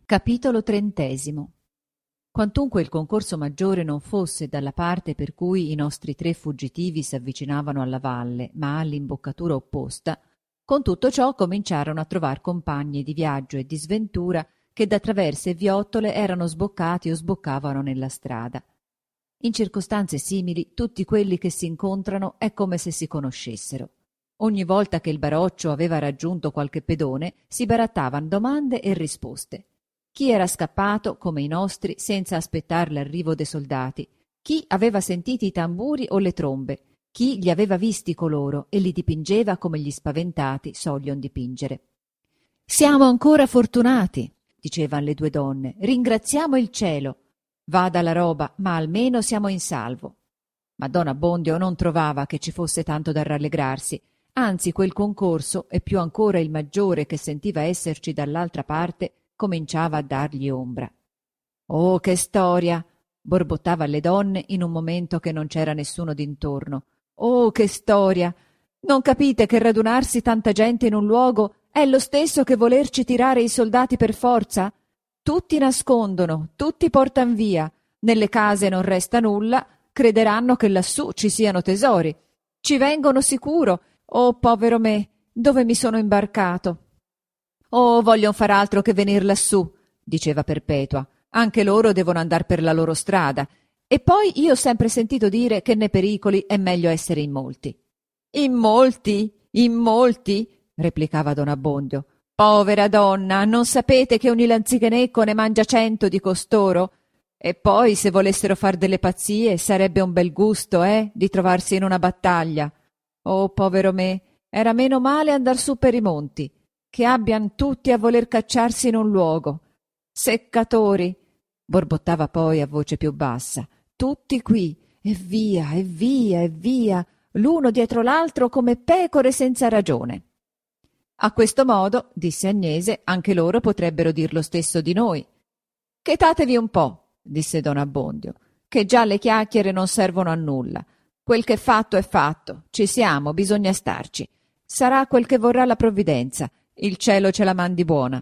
Capitolo 30. Quantunque il concorso maggiore non fosse dalla parte per cui i nostri tre fuggitivi s'avvicinavano alla valle, ma all'imboccatura opposta, con tutto ciò cominciarono a trovar compagni di viaggio e di sventura che da traverse e viottole erano sboccati o sboccavano nella strada. In circostanze simili, tutti quelli che si incontrano è come se si conoscessero. Ogni volta che il baroccio aveva raggiunto qualche pedone, si barattavan domande e risposte. Chi era scappato, come i nostri, senza aspettar l'arrivo dei soldati? Chi aveva sentiti i tamburi o le trombe? Chi li aveva visti coloro e li dipingeva come gli spaventati soglion dipingere? «Siamo ancora fortunati», dicevan le due donne, «ringraziamo il cielo. Vada la roba, ma almeno siamo in salvo». Ma don Abbondio non trovava che ci fosse tanto da rallegrarsi, anzi quel concorso, e più ancora il maggiore che sentiva esserci dall'altra parte, cominciava a dargli ombra. «Oh, che storia!» borbottava alle donne in un momento che non c'era nessuno d'intorno. «Oh, che storia! Non capite che radunarsi tanta gente in un luogo è lo stesso che volerci tirare i soldati per forza? Tutti nascondono, tutti portan via, nelle case non resta nulla, crederanno che lassù ci siano tesori. Ci vengono sicuro. Oh, povero me, dove mi sono imbarcato?» «Oh, voglion far altro che venir lassù», diceva Perpetua. «Anche loro devono andar per la loro strada. E poi io ho sempre sentito dire che nei pericoli è meglio essere in molti». «In molti? In molti?» replicava don Abbondio. «Povera donna, non sapete che ogni lanzichenecco ne mangia 100 di costoro? E poi se volessero far delle pazzie sarebbe un bel gusto, di trovarsi in una battaglia. Oh, povero me, era meno male andar su per i monti, che abbian tutti a voler cacciarsi in un luogo. Seccatori!» borbottava poi a voce più bassa. «Tutti qui, e via, e via, e via, l'uno dietro l'altro come pecore senza ragione». «A questo modo», disse Agnese, «anche loro potrebbero dir lo stesso di noi». «Chetatevi un po'», disse don Abbondio, «che già le chiacchiere non servono a nulla. Quel che è fatto, ci siamo, bisogna starci. Sarà quel che vorrà la provvidenza, il cielo ce la mandi buona».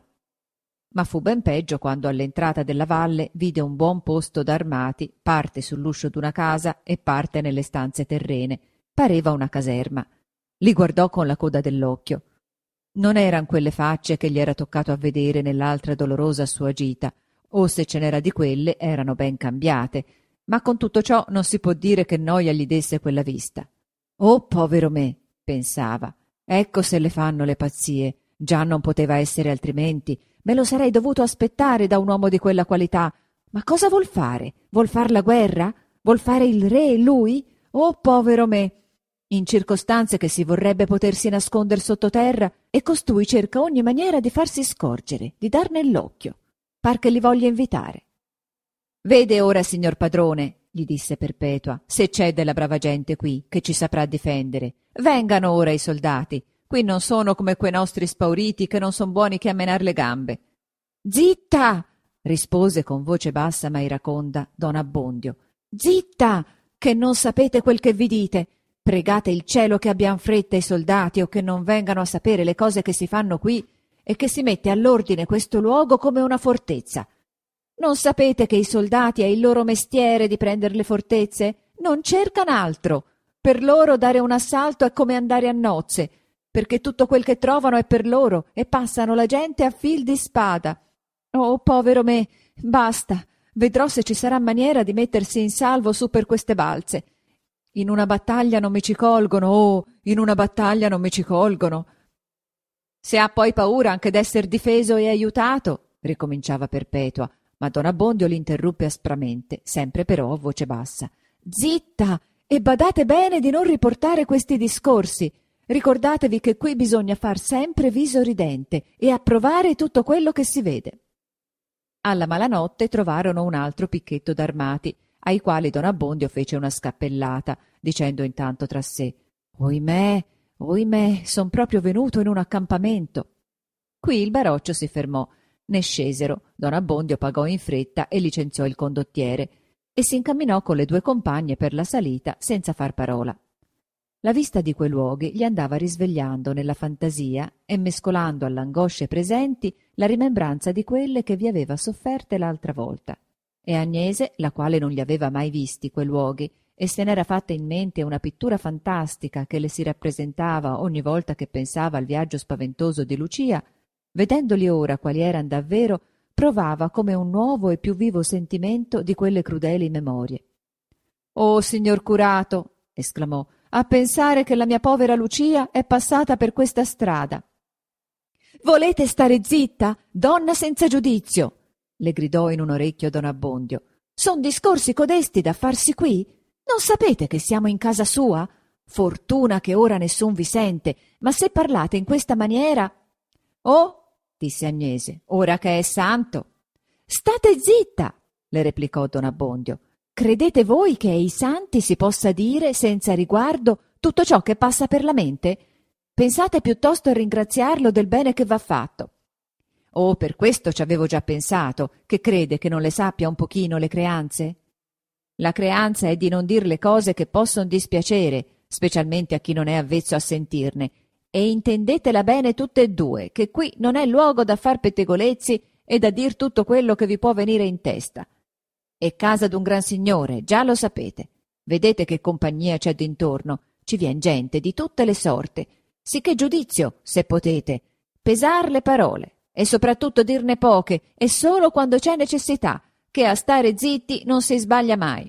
Ma fu ben peggio quando all'entrata della valle vide un buon posto d'armati, parte sull'uscio d'una casa e parte nelle stanze terrene. Pareva una caserma. Li guardò con la coda dell'occhio. Non eran quelle facce che gli era toccato a vedere nell'altra dolorosa sua gita, o se ce n'era di quelle erano ben cambiate, ma con tutto ciò non si può dire che noia gli desse quella vista. «Oh, povero me», pensava, «ecco se le fanno le pazzie. Già non poteva essere altrimenti. Me lo sarei dovuto aspettare da un uomo di quella qualità. Ma cosa vuol fare? Vuol far la guerra? Vuol fare il re, lui? Oh, povero me! In circostanze che si vorrebbe potersi nasconder sottoterra, e costui cerca ogni maniera di farsi scorgere, di dar nell'occhio. Par che li voglia invitare». «Vede ora, signor padrone», gli disse Perpetua, «se c'è della brava gente qui che ci saprà difendere. Vengano ora i soldati. Qui non sono come quei nostri spauriti che non son buoni che a menar le gambe». «Zitta!» rispose con voce bassa ma iraconda don Abbondio. «Zitta! Che non sapete quel che vi dite. Pregate il cielo che abbian fretta i soldati o che non vengano a sapere le cose che si fanno qui e che si mette all'ordine questo luogo come una fortezza. Non sapete che i soldati è il loro mestiere di prender le fortezze? Non cercan altro. Per loro dare un assalto è come andare a nozze, perché tutto quel che trovano è per loro e passano la gente a fil di spada. Oh, povero me, basta, vedrò se ci sarà maniera di mettersi in salvo su per queste balze. In una battaglia non mi ci colgono, oh, in una battaglia non mi ci colgono». «Se ha poi paura anche d'esser difeso e aiutato», ricominciava Perpetua, ma don Abbondio l'interruppe aspramente, sempre però a voce bassa. «Zitta! E badate bene di non riportare questi discorsi. Ricordatevi che qui bisogna far sempre viso ridente e approvare tutto quello che si vede». Alla malanotte trovarono un altro picchetto d'armati, ai quali don Abbondio fece una scappellata, dicendo intanto tra sé: «Oimè, oimè, son proprio venuto in un accampamento». Qui il baroccio si fermò, ne scesero, don Abbondio pagò in fretta e licenziò il condottiere, e si incamminò con le due compagne per la salita senza far parola. La vista di quei luoghi gli andava risvegliando nella fantasia e mescolando alle angosce presenti la rimembranza di quelle che vi aveva sofferte l'altra volta. E Agnese, la quale non li aveva mai visti quei luoghi e se n'era fatta in mente una pittura fantastica che le si rappresentava ogni volta che pensava al viaggio spaventoso di Lucia, vedendoli ora quali eran davvero, provava come un nuovo e più vivo sentimento di quelle crudeli memorie. «Oh, signor curato!» esclamò, «a pensare che la mia povera Lucia è passata per questa strada!» «Volete stare zitta, donna senza giudizio!» le gridò in un orecchio don Abbondio. «Son discorsi codesti da farsi qui? Non sapete che siamo in casa sua? Fortuna che ora nessun vi sente, ma se parlate in questa maniera...» «Oh!» disse Agnese, «ora che è santo!» «State zitta!» le replicò don Abbondio. «Credete voi che ai santi si possa dire senza riguardo tutto ciò che passa per la mente? Pensate piuttosto a ringraziarlo del bene che v'ha fatto.» «Oh, per questo ci avevo già pensato, che crede che non le sappia un pochino le creanze?» «La creanza è di non dir le cose che posson dispiacere, specialmente a chi non è avvezzo a sentirne, e intendetela bene tutte e due, che qui non è luogo da far pettegolezzi e da dir tutto quello che vi può venire in testa. È casa d'un gran signore, già lo sapete. Vedete che compagnia c'è d'intorno, ci vien gente di tutte le sorte, sicché giudizio, se potete, pesar le parole, e soprattutto dirne poche, e solo quando c'è necessità, che a stare zitti non si sbaglia mai.»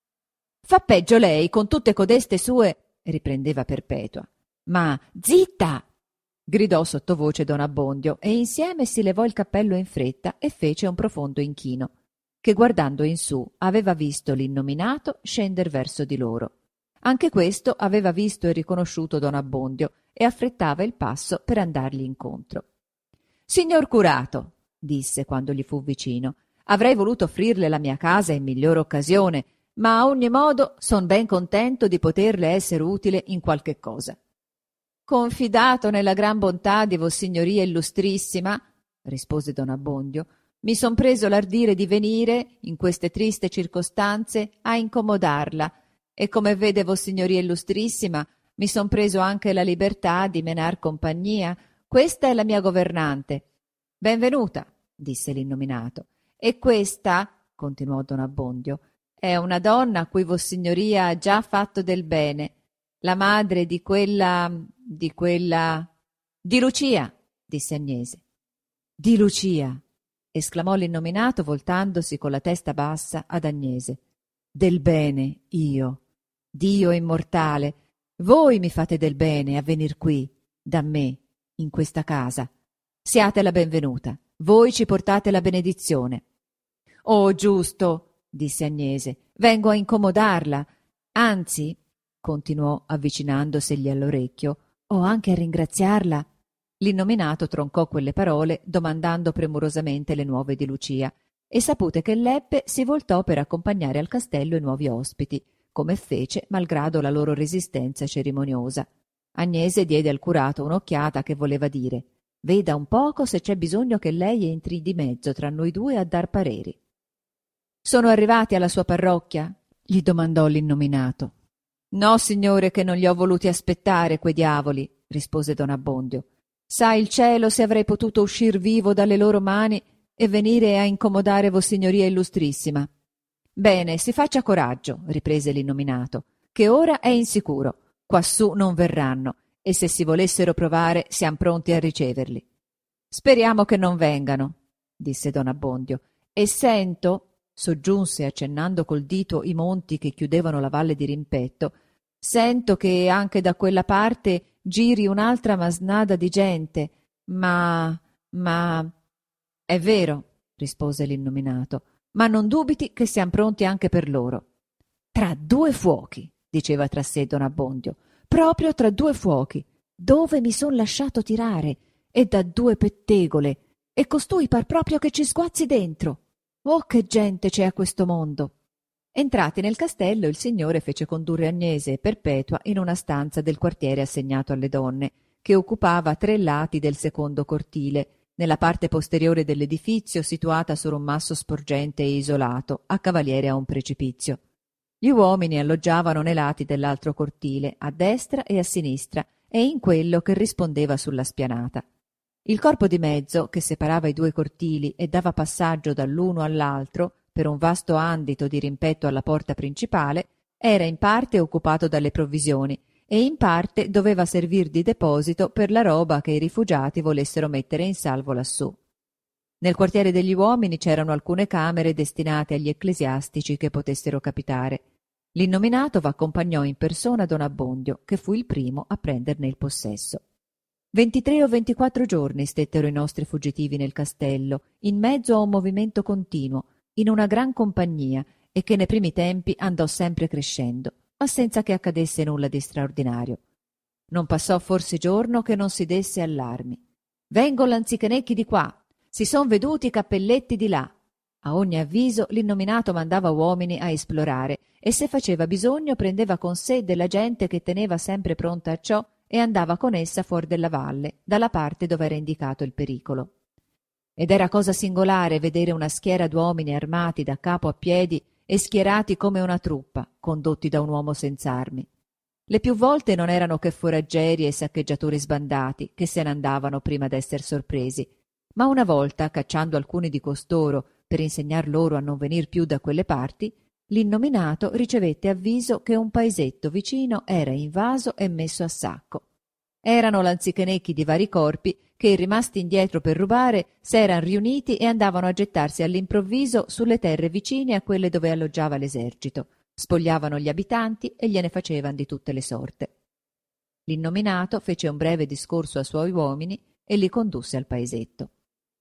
«Fa peggio lei con tutte codeste sue», riprendeva Perpetua. «Ma zitta!» gridò sottovoce don Abbondio, e insieme si levò il cappello in fretta e fece un profondo inchino, che guardando in su aveva visto l'innominato scender verso di loro. Anche questo aveva visto e riconosciuto don Abbondio e affrettava il passo per andargli incontro. «Signor curato», disse quando gli fu vicino, «avrei voluto offrirle la mia casa in miglior occasione, ma a ogni modo son ben contento di poterle essere utile in qualche cosa.» «Confidato nella gran bontà di Vossignoria Illustrissima», rispose don Abbondio, «mi son preso l'ardire di venire, in queste triste circostanze, a incomodarla, e come vede Vossignoria Illustrissima, mi son preso anche la libertà di menar compagnia. Questa è la mia governante.» «Benvenuta», disse l'innominato. «E questa», continuò don Abbondio, «è una donna a cui Vossignoria ha già fatto del bene, la madre di quella... «Di Lucia», disse Agnese. «Di Lucia», esclamò l'innominato voltandosi con la testa bassa ad Agnese. «Del bene, io, Dio immortale, voi mi fate del bene a venir qui, da me, in questa casa. Siate la benvenuta, voi ci portate la benedizione.» «Oh, giusto», disse Agnese, «vengo a incomodarla, anzi», continuò avvicinandosegli all'orecchio, «ho anche a ringraziarla.» L'innominato troncò quelle parole domandando premurosamente le nuove di Lucia, e sapute che l'ebbe si voltò per accompagnare al castello i nuovi ospiti, come fece malgrado la loro resistenza cerimoniosa. Agnese diede al curato un'occhiata che voleva dire: «Veda un poco se c'è bisogno che lei entri di mezzo tra noi due a dar pareri.» «Sono arrivati alla sua parrocchia?» gli domandò l'innominato. «No, signore, che non li ho voluti aspettare quei diavoli», rispose don Abbondio. «Sa il cielo se avrei potuto uscir vivo dalle loro mani e venire a incomodare Vossignoria Illustrissima.» «Bene, si faccia coraggio», riprese l'innominato, «che ora è insicuro. Quassù non verranno, e se si volessero provare siam pronti a riceverli.» «Speriamo che non vengano», disse don Abbondio, «e sento», soggiunse accennando col dito i monti che chiudevano la valle di Rimpetto, «sento che anche da quella parte giri un'altra masnada di gente, ma... «È vero», rispose l'innominato, «ma non dubiti che siam pronti anche per loro.» «Tra due fuochi», diceva tra sé don Abbondio, «proprio tra due fuochi, dove mi son lasciato tirare, e da due pettegole, e costui par proprio che ci sguazzi dentro. Oh, che gente c'è a questo mondo!» Entrati nel castello, il signore fece condurre Agnese e Perpetua in una stanza del quartiere assegnato alle donne, che occupava 3 lati del secondo cortile, nella parte posteriore dell'edifizio, situata su un masso sporgente e isolato, a cavaliere a un precipizio. Gli uomini alloggiavano nei lati dell'altro cortile, a destra e a sinistra, e in quello che rispondeva sulla spianata. Il corpo di mezzo, che separava i due cortili e dava passaggio dall'uno all'altro per un vasto andito di rimpetto alla porta principale, era in parte occupato dalle provvisioni e in parte doveva servir di deposito per la roba che i rifugiati volessero mettere in salvo lassù. Nel quartiere degli uomini c'erano alcune camere destinate agli ecclesiastici che potessero capitare. L'innominato v'accompagnò in persona don Abbondio, che fu il primo a prenderne il possesso. 23 o 24 giorni stettero i nostri fuggitivi nel castello, in mezzo a un movimento continuo, in una gran compagnia, e che nei primi tempi andò sempre crescendo, ma senza che accadesse nulla di straordinario. Non passò forse giorno che non si desse allarmi. «Vengo lanzichenecchi di qua! Si son veduti i cappelletti di là!» A ogni avviso l'innominato mandava uomini a esplorare e se faceva bisogno prendeva con sé della gente che teneva sempre pronta a ciò e andava con essa fuor della valle, dalla parte dove era indicato il pericolo. Ed era cosa singolare vedere una schiera d'uomini armati da capo a piedi e schierati come una truppa, condotti da un uomo senz'armi. Le più volte non erano che foraggeri e saccheggiatori sbandati che se ne andavano prima d'esser sorpresi, ma una volta, cacciando alcuni di costoro per insegnar loro a non venir più da quelle parti, l'innominato ricevette avviso che un paesetto vicino era invaso e messo a sacco. Erano lanzichenecchi di vari corpi che, rimasti indietro per rubare, s'eran riuniti e andavano a gettarsi all'improvviso sulle terre vicine a quelle dove alloggiava l'esercito, spogliavano gli abitanti e gliene facevan di tutte le sorte. L'innominato fece un breve discorso ai suoi uomini e li condusse al paesetto.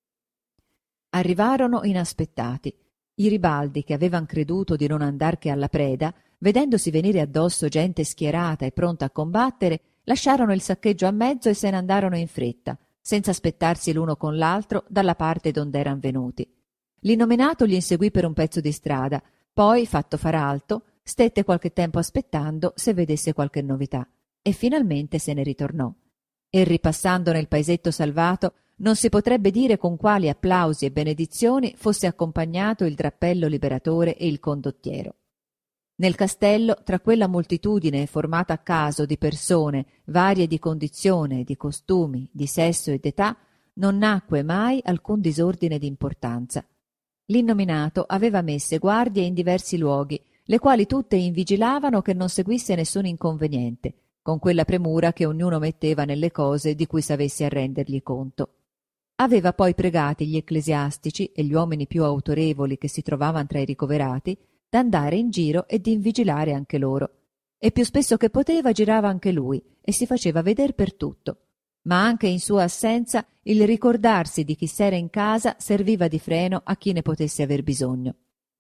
Arrivarono inaspettati. I ribaldi, che avevan creduto di non andar che alla preda, vedendosi venire addosso gente schierata e pronta a combattere, lasciarono il saccheggio a mezzo e se ne andarono in fretta, senza aspettarsi l'uno con l'altro dalla parte dond'eran venuti. L'innominato gli inseguì per un pezzo di strada, poi, fatto far alto, stette qualche tempo aspettando se vedesse qualche novità, e finalmente se ne ritornò. E ripassando nel paesetto salvato, non si potrebbe dire con quali applausi e benedizioni fosse accompagnato il drappello liberatore e il condottiero. Nel castello, tra quella moltitudine formata a caso di persone varie di condizione, di costumi, di sesso e d'età, non nacque mai alcun disordine d'importanza. L'innominato aveva messe guardie in diversi luoghi, le quali tutte invigilavano che non seguisse nessun inconveniente, con quella premura che ognuno metteva nelle cose di cui s'avesse a rendergli conto. Aveva poi pregati gli ecclesiastici e gli uomini più autorevoli che si trovavan tra i ricoverati d'andare in giro e di invigilare anche loro, e più spesso che poteva girava anche lui e si faceva veder per tutto, ma anche in sua assenza il ricordarsi di chi s'era in casa serviva di freno a chi ne potesse aver bisogno.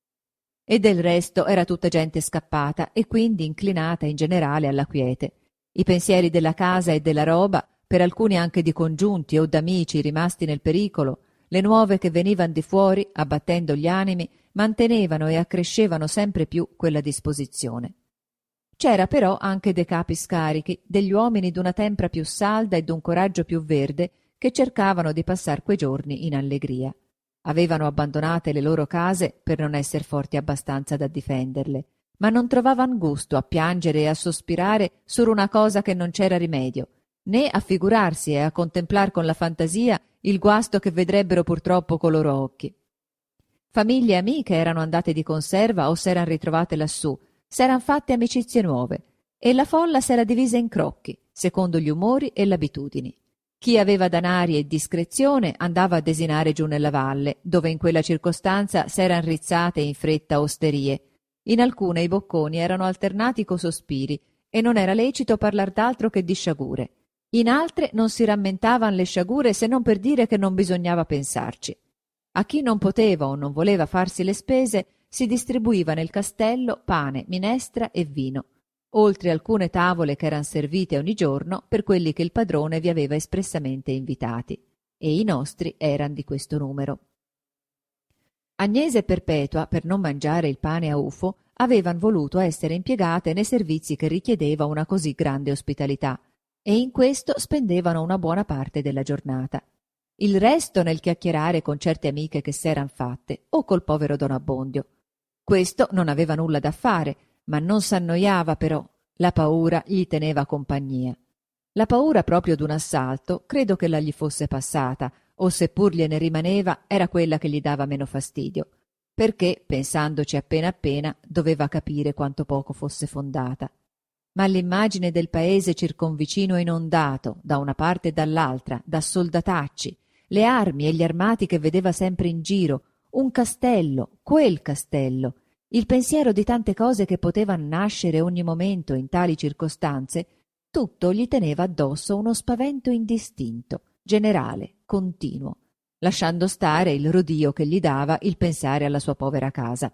E del resto era tutta gente scappata e quindi inclinata in generale alla quiete. I pensieri della casa e della roba, per alcuni anche di congiunti o d'amici rimasti nel pericolo, le nuove che venivan di fuori, abbattendo gli animi, mantenevano e accrescevano sempre più quella disposizione. C'era però anche dei capi scarichi, degli uomini d'una tempra più salda e d'un coraggio più verde, che cercavano di passar quei giorni in allegria. Avevano abbandonate le loro case per non esser forti abbastanza da difenderle, ma non trovavan gusto a piangere e a sospirare sur una cosa che non c'era rimedio, né a figurarsi e a contemplar con la fantasia il guasto che vedrebbero purtroppo co loro occhi. Famiglie e amiche erano andate di conserva o s'eran ritrovate lassù, s'eran fatte amicizie nuove, e la folla s'era divisa in crocchi, secondo gli umori e le abitudini. Chi aveva danari e discrezione andava a desinare giù nella valle, dove in quella circostanza s'eran rizzate in fretta osterie. In alcune i bocconi erano alternati co sospiri e non era lecito parlar d'altro che di sciagure. In altre non si rammentavan le sciagure se non per dire che non bisognava pensarci. A chi non poteva o non voleva farsi le spese si distribuiva nel castello pane, minestra e vino, oltre alcune tavole che eran servite ogni giorno per quelli che il padrone vi aveva espressamente invitati, e i nostri eran di questo numero. Agnese e Perpetua, per non mangiare il pane a ufo, avevan voluto essere impiegate nei servizi che richiedeva una così grande ospitalità, e in questo spendevano una buona parte della giornata. Il resto nel chiacchierare con certe amiche che s'eran fatte, o col povero don Abbondio. Questo non aveva nulla da fare, ma non s'annoiava però, la paura gli teneva compagnia. La paura proprio d'un assalto credo che la gli fosse passata, o seppur gliene rimaneva era quella che gli dava meno fastidio, perché, pensandoci appena, doveva capire quanto poco fosse fondata. Ma l'immagine del paese circonvicino inondato, da una parte e dall'altra, da soldatacci, le armi e gli armati che vedeva sempre in giro, un castello, quel castello, il pensiero di tante cose che potevano nascere ogni momento in tali circostanze, tutto gli teneva addosso uno spavento indistinto, generale, continuo, lasciando stare il rodìo che gli dava il pensare alla sua povera casa.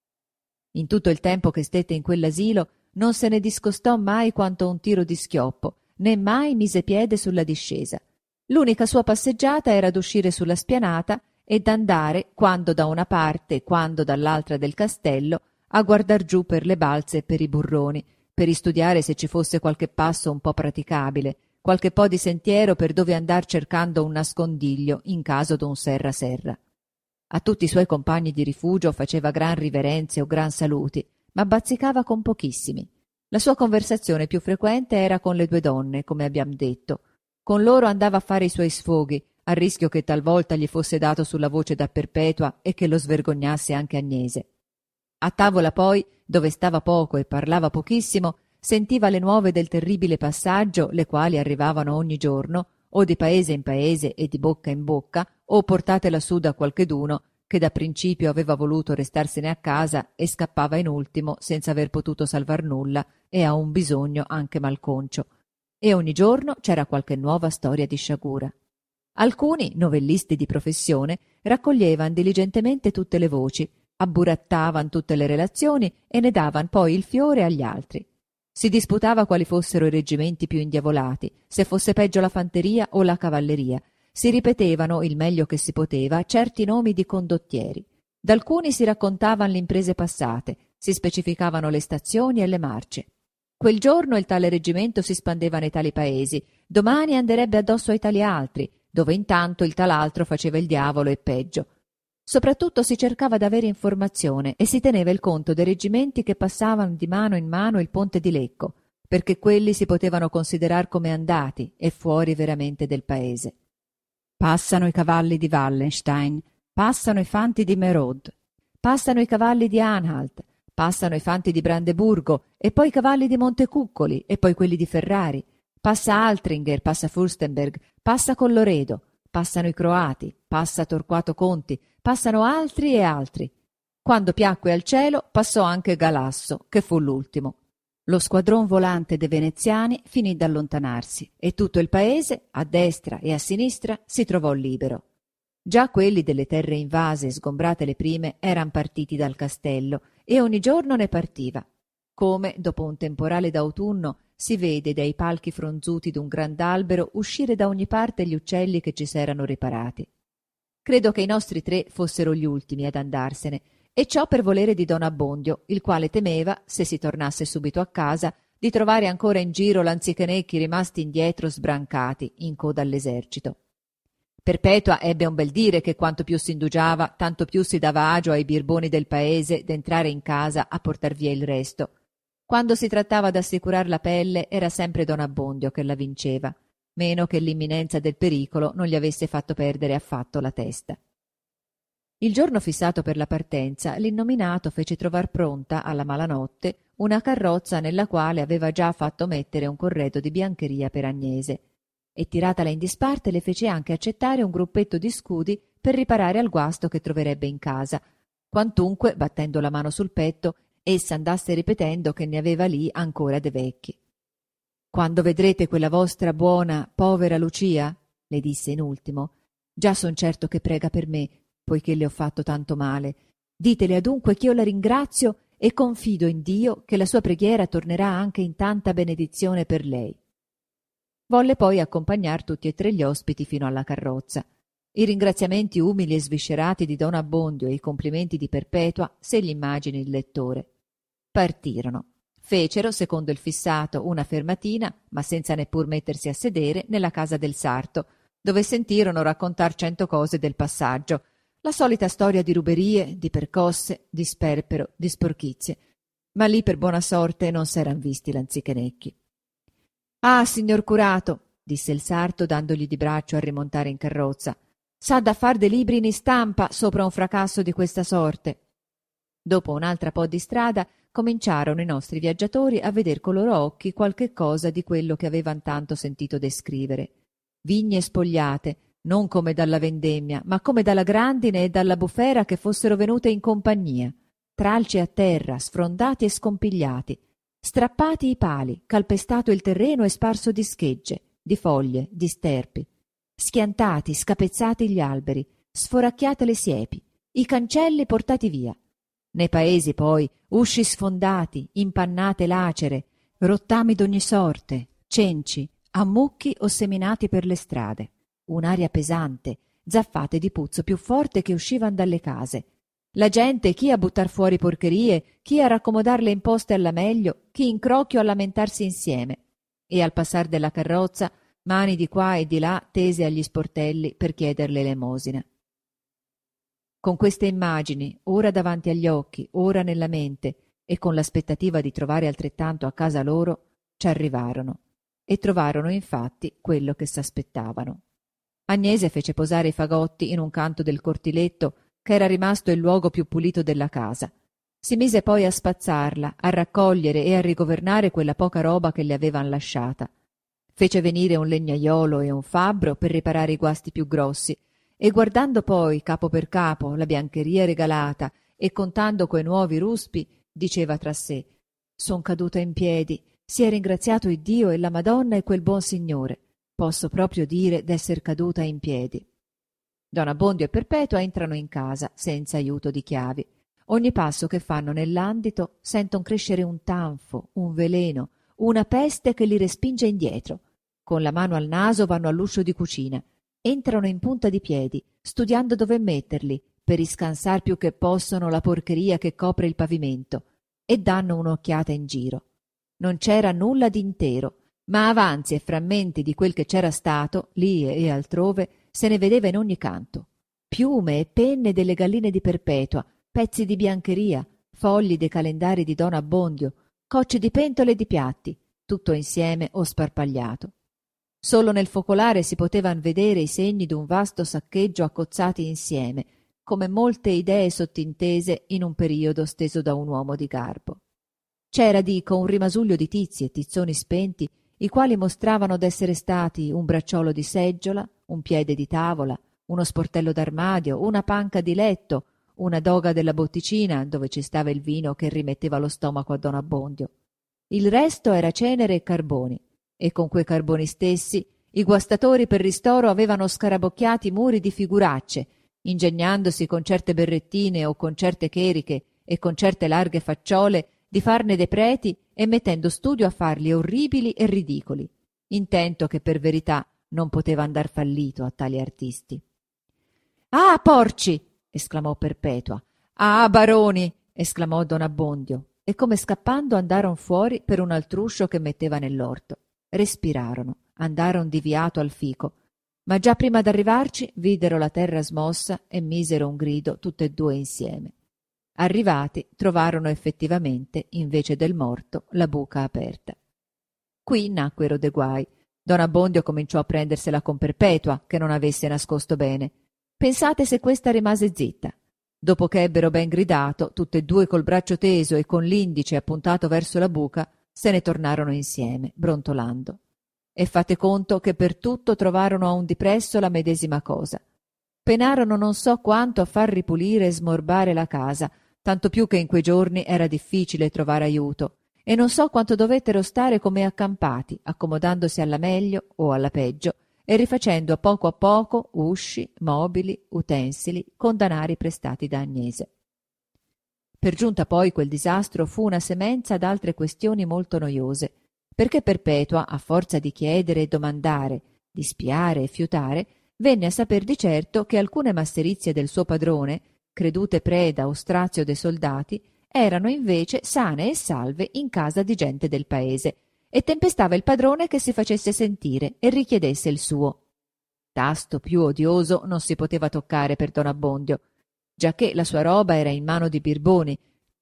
In tutto il tempo che stette in quell'asilo non se ne discostò mai quanto un tiro di schioppo, né mai mise piede sulla discesa. L'unica sua passeggiata era d'uscire sulla spianata e d'andare, quando da una parte, quando dall'altra del castello, a guardar giù per le balze e per i burroni, per istudiare se ci fosse qualche passo un po' praticabile, qualche po' di sentiero per dove andar cercando un nascondiglio in caso d'un serra. A tutti i suoi compagni di rifugio faceva gran riverenze o gran saluti, ma bazzicava con pochissimi. La sua conversazione più frequente era con le due donne, come abbiam detto. Con loro andava a fare i suoi sfoghi, a rischio che talvolta gli fosse dato sulla voce da Perpetua e che lo svergognasse anche Agnese. A tavola poi, dove stava poco e parlava pochissimo, sentiva le nuove del terribile passaggio, le quali arrivavano ogni giorno, o di paese in paese e di bocca in bocca, o portate lassù da qualcheduno che da principio aveva voluto restarsene a casa e scappava in ultimo senza aver potuto salvar nulla e a un bisogno anche malconcio. E ogni giorno c'era qualche nuova storia di sciagura. Alcuni, novellisti di professione, raccoglievan diligentemente tutte le voci, abburattavan tutte le relazioni e ne davan poi il fiore agli altri. Si disputava quali fossero i reggimenti più indiavolati, se fosse peggio la fanteria o la cavalleria. Si ripetevano, il meglio che si poteva, certi nomi di condottieri. Da alcuni si raccontavan le imprese passate, si specificavano le stazioni e le marce. Quel giorno il tale reggimento si spandeva nei tali paesi, domani anderebbe addosso ai tali altri, dove intanto il tal altro faceva il diavolo e peggio. Soprattutto si cercava d'avere informazione e si teneva il conto dei reggimenti che passavano di mano in mano il ponte di Lecco, perché quelli si potevano considerar come andati e fuori veramente del paese. Passano i cavalli di Wallenstein, passano i fanti di Merod, passano i cavalli di Anhalt, passano i fanti di Brandeburgo e poi i cavalli di Montecuccoli e poi quelli di Ferrari, passa Altringer, passa Fürstenberg, passa Colloredo, passano i croati, passa Torquato Conti, passano altri e altri. Quando piacque al cielo passò anche Galasso, che fu l'ultimo. Lo squadron volante dei veneziani finì d'allontanarsi e tutto il paese, a destra e a sinistra, si trovò libero. Già quelli delle terre invase e sgombrate le prime eran partiti dal castello e ogni giorno ne partiva. Come, dopo un temporale d'autunno, si vede dai palchi fronzuti d'un grand'albero uscire da ogni parte gli uccelli che ci s'erano riparati. Credo che i nostri tre fossero gli ultimi ad andarsene, e ciò per volere di don Abbondio, il quale temeva, se si tornasse subito a casa, di trovare ancora in giro lanzichenecchi rimasti indietro sbrancati, in coda all'esercito. Perpetua ebbe un bel dire che quanto più s'indugiava, tanto più si dava agio ai birboni del paese d'entrare in casa a portar via il resto. Quando si trattava d'assicurar la pelle era sempre don Abbondio che la vinceva, meno che l'imminenza del pericolo non gli avesse fatto perdere affatto la testa. Il giorno fissato per la partenza, l'innominato fece trovar pronta, alla malanotte, una carrozza nella quale aveva già fatto mettere un corredo di biancheria per Agnese, e tiratala in disparte le fece anche accettare un gruppetto di scudi per riparare al guasto che troverebbe in casa, quantunque, battendo la mano sul petto, essa andasse ripetendo che ne aveva lì ancora de vecchi. «Quando vedrete quella vostra buona, povera Lucia», le disse in ultimo, «già son certo che prega per me, poiché le ho fatto tanto male. Ditele adunque ch'io la ringrazio e confido in Dio che la sua preghiera tornerà anche in tanta benedizione per lei». Volle poi accompagnar tutti e tre gli ospiti fino alla carrozza. I ringraziamenti umili e sviscerati di don Abbondio e i complimenti di Perpetua se gli immagini il lettore. Partirono. Fecero, secondo il fissato, una fermatina, ma senza neppur mettersi a sedere, nella casa del sarto, dove sentirono raccontar 100 cose del passaggio, la solita storia di ruberie, di percosse, di sperpero, di sporchizie. ma lì per buona sorte non s'eran visti lanzichenecchi. «Ah, signor curato», disse il sarto dandogli di braccio a rimontare in carrozza, «s'ha da far dei libri in istampa sopra un fracasso di questa sorte». Dopo un'altra po' di strada cominciarono i nostri viaggiatori a veder con loro occhi qualche cosa di quello che avevan tanto sentito descrivere. Vigne spogliate, non come dalla vendemmia, ma come dalla grandine e dalla bufera che fossero venute in compagnia, tralci a terra, sfrondati e scompigliati, strappati i pali, calpestato il terreno e sparso di schegge, di foglie, di sterpi, schiantati, scapezzati gli alberi, sforacchiate le siepi, i cancelli portati via. Nei paesi poi usci sfondati, impannate lacere, rottami d'ogni sorte, cenci, ammucchi o seminati per le strade, un'aria pesante, zaffate di puzzo più forte che uscivan dalle case. La gente chi a buttar fuori porcherie, chi a raccomodar le imposte alla meglio, chi in crocchio a lamentarsi insieme. E al passar della carrozza, mani di qua e di là tese agli sportelli per chieder l'elemosina. Con queste immagini, ora davanti agli occhi, ora nella mente, e con l'aspettativa di trovare altrettanto a casa loro, ci arrivarono. E trovarono infatti quello che s'aspettavano. Agnese fece posare i fagotti in un canto del cortiletto, che era rimasto il luogo più pulito della casa. Si mise poi a spazzarla, a raccogliere e a rigovernare quella poca roba che le avevan lasciata. Fece venire un legnaiolo e un fabbro per riparare i guasti più grossi, e guardando poi capo per capo la biancheria regalata e contando quei nuovi ruspi, diceva tra sé: «Son caduta in piedi, sia ringraziato Iddio e la Madonna e quel buon Signore. Posso proprio dire d'esser caduta in piedi». Don Abbondio e Perpetua entrano in casa senza aiuto di chiavi. Ogni passo che fanno nell'andito senton crescere un tanfo, un veleno, una peste che li respinge indietro. Con la mano al naso vanno all'uscio di cucina. Entrano in punta di piedi, studiando dove metterli, per iscansar più che possono la porcheria che copre il pavimento, e danno un'occhiata in giro. Non c'era nulla d'intero, ma avanzi e frammenti di quel che c'era stato, lì e altrove, se ne vedeva in ogni canto. Piume e penne delle galline di Perpetua, pezzi di biancheria, fogli dei calendari di Don Abbondio, cocci di pentole e di piatti, tutto insieme o sparpagliato. Solo nel focolare si potevan vedere i segni d'un vasto saccheggio accozzati insieme, come molte idee sottintese in un periodo steso da un uomo di garbo. C'era, dico, un rimasuglio di tizi e tizzoni spenti, i quali mostravano d'essere stati un bracciolo di seggiola, un piede di tavola, uno sportello d'armadio, una panca di letto, una doga della botticina dove ci stava il vino che rimetteva lo stomaco a Don Abbondio. Il resto era cenere e carboni, e con quei carboni stessi i guastatori per ristoro avevano scarabocchiati muri di figuracce, ingegnandosi con certe berrettine o con certe cheriche e con certe larghe facciole di farne dei preti e mettendo studio a farli orribili e ridicoli, intento che per verità non poteva andar fallito a tali artisti. «Ah, porci!» esclamò Perpetua. «Ah, baroni!» esclamò Don Abbondio, e come scappando andaron fuori per un altruscio che metteva nell'orto. Respirarono, andaron di viato al fico, ma già prima d'arrivarci videro la terra smossa e misero un grido tutte e due insieme. Arrivati trovarono effettivamente, invece del morto, la buca aperta. Qui nacquero de guai. Don Abbondio cominciò a prendersela con Perpetua, che non avesse nascosto bene. Pensate se questa rimase zitta. Dopo che ebbero ben gridato, tutte e due col braccio teso e con l'indice appuntato verso la buca, se ne tornarono insieme, brontolando. E fate conto che per tutto trovarono a un dipresso la medesima cosa. Penarono non so quanto a far ripulire e smorbare la casa, tanto più che in quei giorni era difficile trovare aiuto, e non so quanto dovettero stare come accampati, accomodandosi alla meglio o alla peggio, e rifacendo a poco usci, mobili, utensili, con danari prestati da Agnese. Per giunta poi quel disastro fu una semenza d'altre questioni molto noiose, perché Perpetua, a forza di chiedere e domandare, di spiare e fiutare, venne a saper di certo che alcune masserizie del suo padrone, credute preda o strazio dei soldati, erano invece sane e salve in casa di gente del paese, e tempestava il padrone che si facesse sentire e richiedesse il suo. Tasto più odioso non si poteva toccare per Don Abbondio, giacché la sua roba era in mano di birboni,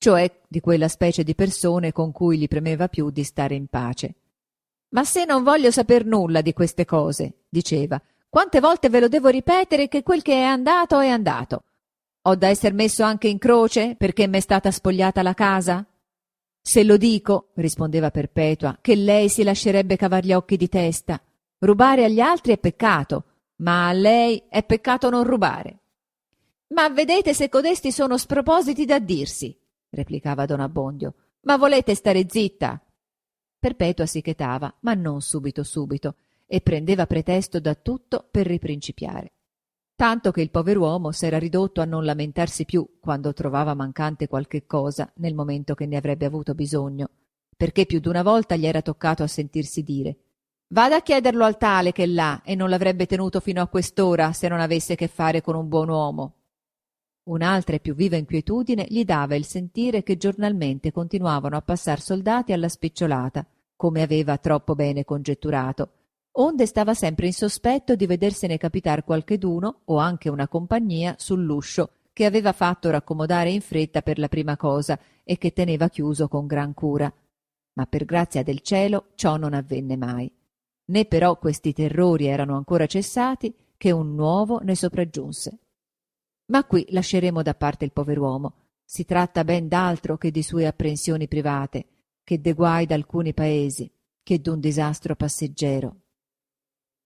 cioè di quella specie di persone con cui gli premeva più di stare in pace. «Ma se non voglio saper nulla di queste cose», diceva, «quante volte ve lo devo ripetere che quel che è andato è andato? Ho da esser messo anche in croce perché m'è stata spogliata la casa?» «Se lo dico», rispondeva Perpetua, «che lei si lascerebbe cavar gli occhi di testa. Rubare agli altri è peccato, ma a lei è peccato non rubare». «Ma vedete se codesti sono spropositi da dirsi», replicava don Abbondio. «Ma volete stare zitta?» Perpetua si chetava, ma non subito subito, e prendeva pretesto da tutto per riprincipiare. Tanto che il pover'uomo s'era ridotto a non lamentarsi più quando trovava mancante qualche cosa nel momento che ne avrebbe avuto bisogno, perché più d'una volta gli era toccato a sentirsi dire: «Vada a chiederlo al tale che là e non l'avrebbe tenuto fino a quest'ora se non avesse che fare con un buon uomo». Un'altra e più viva inquietudine gli dava il sentire che giornalmente continuavano a passar soldati alla spicciolata, come aveva troppo bene congetturato, onde stava sempre in sospetto di vedersene capitar qualcheduno o anche una compagnia sull'uscio che aveva fatto raccomodare in fretta per la prima cosa e che teneva chiuso con gran cura. Ma per grazia del cielo ciò non avvenne mai. Né però questi terrori erano ancora cessati che un nuovo ne sopraggiunse. Ma qui lasceremo da parte il pover'uomo. Si tratta ben d'altro che di sue apprensioni private, che de guai d'alcuni paesi, che d'un disastro passeggero.